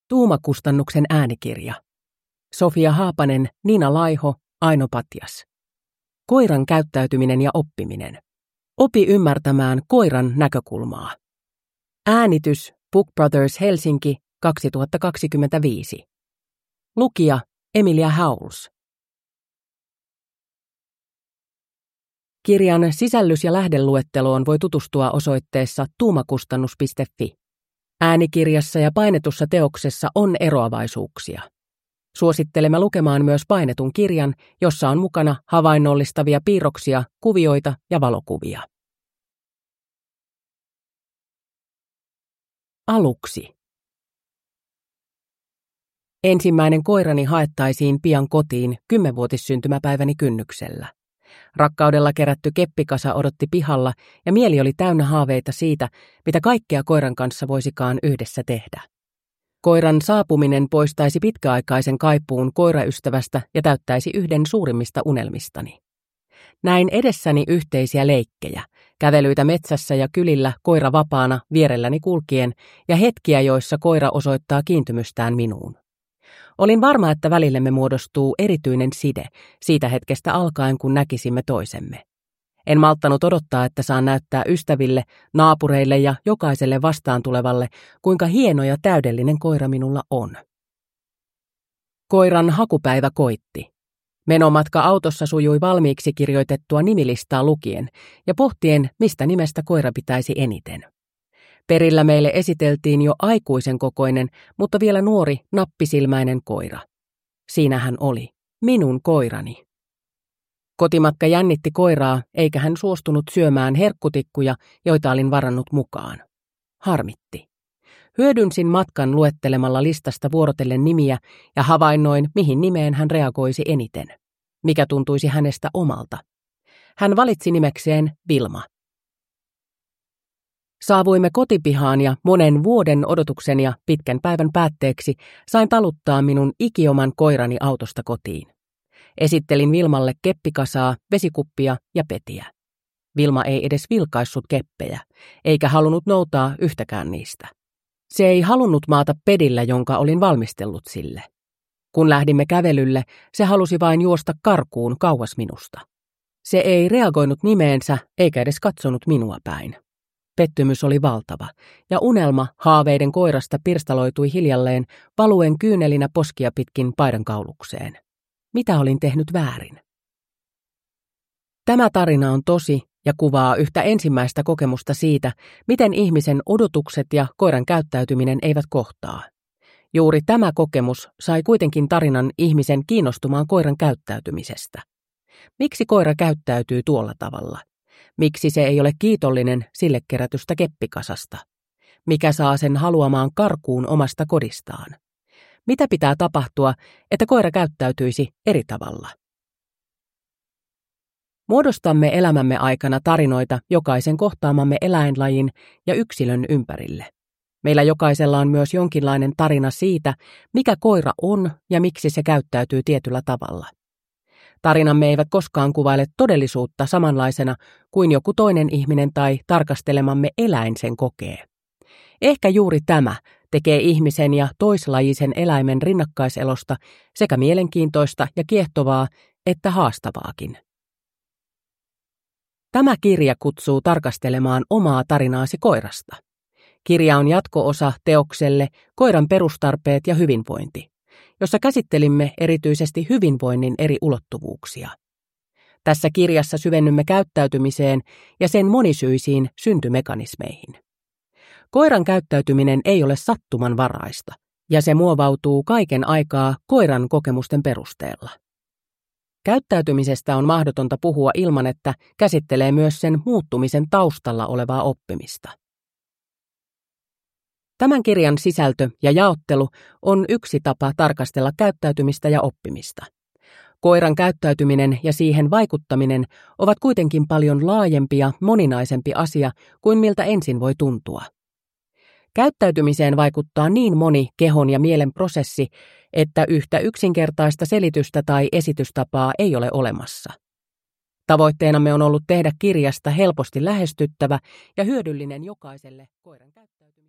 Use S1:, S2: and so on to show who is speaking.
S1: Tuumakustannuksen äänikirja. Sofia Haapanen, Niina Laiho, Aino Patjas. Koiran käyttäytyminen ja oppiminen. Opi ymmärtämään koiran näkökulmaa. Äänitys Book Brothers Helsinki 2025. Lukija Emilia Howells. Kirjan sisällys- ja lähdeluetteloon voi tutustua osoitteessa tuumakustannus.fi. Äänikirjassa ja painetussa teoksessa on eroavaisuuksia. Suosittelemme lukemaan myös painetun kirjan, jossa on mukana havainnollistavia piirroksia, kuvioita ja valokuvia. Aluksi. Ensimmäinen koirani haettaisiin pian kotiin 10-vuotissyntymäpäiväni kynnyksellä. Rakkaudella kerätty keppikasa odotti pihalla ja mieli oli täynnä haaveita siitä, mitä kaikkea koiran kanssa voisikaan yhdessä tehdä. Koiran saapuminen poistaisi pitkäaikaisen kaipuun koiraystävästä ja täyttäisi yhden suurimmista unelmistani. Näin edessäni yhteisiä leikkejä, kävelyitä metsässä ja kylillä koira vapaana vierelläni kulkien ja hetkiä, joissa koira osoittaa kiintymystään minuun. Olin varma, että välillemme muodostuu erityinen side siitä hetkestä alkaen, kun näkisimme toisemme. En malttanut odottaa, että saan näyttää ystäville, naapureille ja jokaiselle vastaan tulevalle, kuinka hieno ja täydellinen koira minulla on. Koiran hakupäivä koitti. Menomatka autossa sujui valmiiksi kirjoitettua nimilistaa lukien ja pohtien, mistä nimestä koira pitäisi eniten. Perillä meille esiteltiin jo aikuisen kokoinen, mutta vielä nuori, nappisilmäinen koira. Siinä hän oli, minun koirani. Kotimatka jännitti koiraa, eikä hän suostunut syömään herkkutikkuja, joita olin varannut mukaan. Harmitti. Hyödynsin matkan luettelemalla listasta vuorotellen nimiä ja havainnoin, mihin nimeen hän reagoisi eniten. Mikä tuntuisi hänestä omalta. Hän valitsi nimekseen Vilma. Saavuimme kotipihaan ja monen vuoden odotuksen ja pitkän päivän päätteeksi sain taluttaa minun ikioman koirani autosta kotiin. Esittelin Vilmalle keppikasaa, vesikuppia ja petiä. Vilma ei edes vilkaissut keppejä, eikä halunnut noutaa yhtäkään niistä. Se ei halunnut maata pedillä, jonka olin valmistellut sille. Kun lähdimme kävelylle, se halusi vain juosta karkuun kauas minusta. Se ei reagoinut nimeensä eikä edes katsonut minua päin. Pettymys oli valtava, ja unelma haaveiden koirasta pirstaloitui hiljalleen valuen kyynelinä poskia pitkin paidankaulukseen. Mitä olin tehnyt väärin? Tämä tarina on tosi ja kuvaa yhtä ensimmäistä kokemusta siitä, miten ihmisen odotukset ja koiran käyttäytyminen eivät kohtaa. Juuri tämä kokemus sai kuitenkin tarinan ihmisen kiinnostumaan koiran käyttäytymisestä. Miksi koira käyttäytyy tuolla tavalla? Miksi se ei ole kiitollinen sille kerätystä keppikasasta? Mikä saa sen haluamaan karkuun omasta kodistaan? Mitä pitää tapahtua, että koira käyttäytyisi eri tavalla? Muodostamme elämämme aikana tarinoita jokaisen kohtaamamme eläinlajin ja yksilön ympärille. Meillä jokaisella on myös jonkinlainen tarina siitä, mikä koira on ja miksi se käyttäytyy tietyllä tavalla. Tarinamme eivät koskaan kuvaile todellisuutta samanlaisena kuin joku toinen ihminen tai tarkastelemamme eläin sen kokee. Ehkä juuri tämä tekee ihmisen ja toislajisen eläimen rinnakkaiselosta sekä mielenkiintoista ja kiehtovaa että haastavaakin. Tämä kirja kutsuu tarkastelemaan omaa tarinaasi koirasta. Kirja on jatko-osa teokselle Koiran perustarpeet ja hyvinvointi, jossa käsittelimme erityisesti hyvinvoinnin eri ulottuvuuksia. Tässä kirjassa syvennymme käyttäytymiseen ja sen monisyisiin syntymekanismeihin. Koiran käyttäytyminen ei ole sattumanvaraista, ja se muovautuu kaiken aikaa koiran kokemusten perusteella. Käyttäytymisestä on mahdotonta puhua ilman, että käsittelee myös sen muuttumisen taustalla olevaa oppimista. Tämän kirjan sisältö ja jaottelu on yksi tapa tarkastella käyttäytymistä ja oppimista. Koiran käyttäytyminen ja siihen vaikuttaminen ovat kuitenkin paljon laajempi ja moninaisempi asia kuin miltä ensin voi tuntua. Käyttäytymiseen vaikuttaa niin moni kehon ja mielen prosessi, että yhtä yksinkertaista selitystä tai esitystapaa ei ole olemassa. Tavoitteenamme on ollut tehdä kirjasta helposti lähestyttävä ja hyödyllinen jokaiselle koiran käyttäytymiseen.